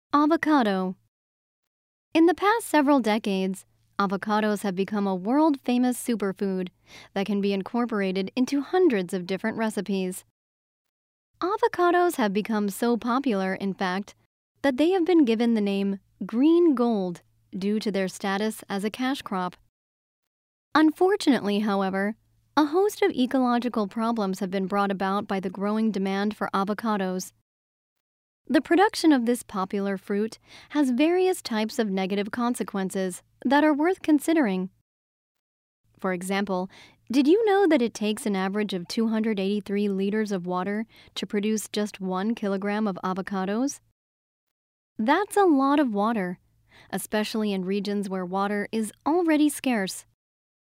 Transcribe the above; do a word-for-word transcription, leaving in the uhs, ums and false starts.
Avocado. In the past several decades, avocados have become a world-famous superfood that can be incorporated into hundreds of different recipes. Avocados have become so popular, in fact, that they have been given the name green gold due to their status as a cash crop. Unfortunately, however, a host of ecological problems have been brought about by the growing demand for avocados. The production of this popular fruit has various types of negative consequences that are worth considering. For example, did you know that it takes an average of two hundred eighty-three liters of water to produce just one kilogram of avocados? That's a lot of water, especially in regions where water is already scarce.